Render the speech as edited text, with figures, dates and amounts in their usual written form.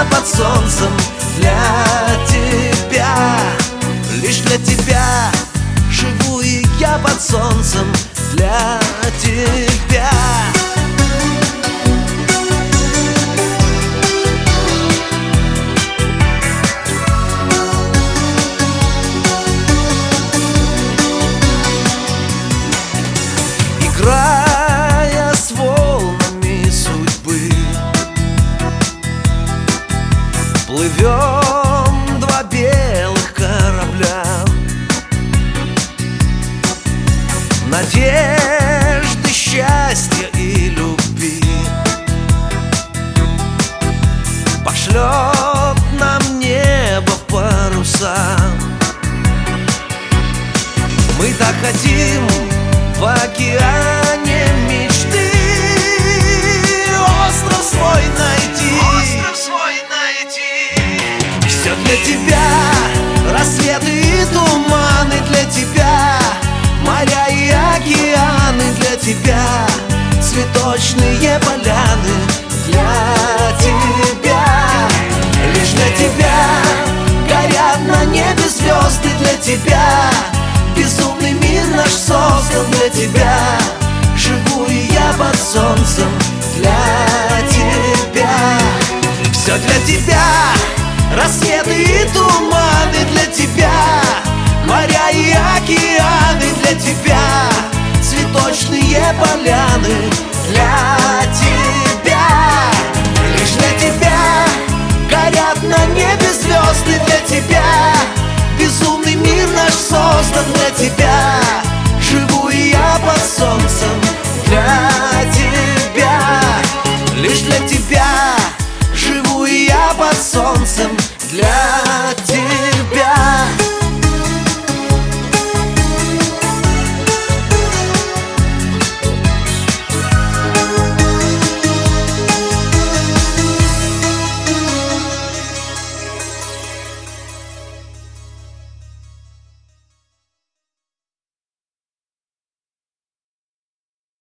я под солнцем для тебя. Лишь для тебя живу и я под солнцем для тебя. Играя с волнами судьбы, плывем два белых корабля. Надежды, счастья и любви пошлет нам небо в паруса. Мы так хотим в океане мечты остров свой найти. Все для тебя, рассветы и туманы для тебя, моря и океаны для тебя, цветочные поляны для тебя. Лишь для тебя горят на небе звезды для тебя. Безумный мир наш создан для тебя. Живу и я под солнцем для тебя. Все для тебя, рассветы и туманы для тебя, моря и океаны для тебя, цветочные поляны для